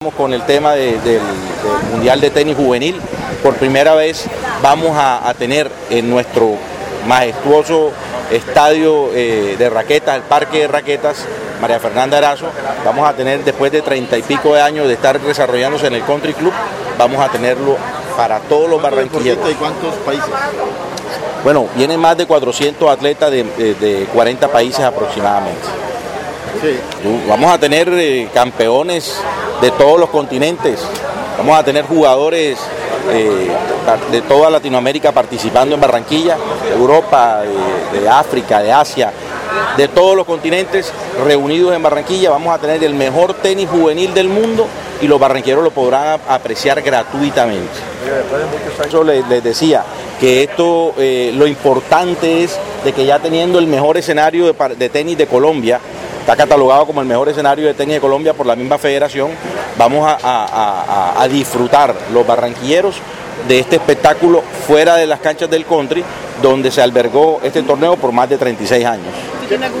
Con el tema del Mundial de Tenis Juvenil, por primera vez vamos a tener en nuestro majestuoso estadio de raquetas, el parque de raquetas María Fernanda Erazo, vamos a tener, después de 30 y pico de años de estar desarrollándose en el Country Club, vamos a tenerlo para todos los barranquilleros. ¿De cuántos países? Bueno, vienen más de 400 atletas de 40 países aproximadamente. Sí. Vamos a tener campeones de todos los continentes, vamos a tener jugadores de toda Latinoamérica participando en Barranquilla, de Europa, de África, de Asia, de todos los continentes reunidos en Barranquilla. Vamos a tener el mejor tenis juvenil del mundo y los barranquilleros lo podrán apreciar gratuitamente. Yo les decía que esto, lo importante es de que ya teniendo el mejor escenario de tenis de Colombia, está catalogado como el mejor escenario de tenis de Colombia por la misma federación, vamos a disfrutar los barranquilleros de este espectáculo fuera de las canchas del country, donde se albergó este torneo por más de 36 años.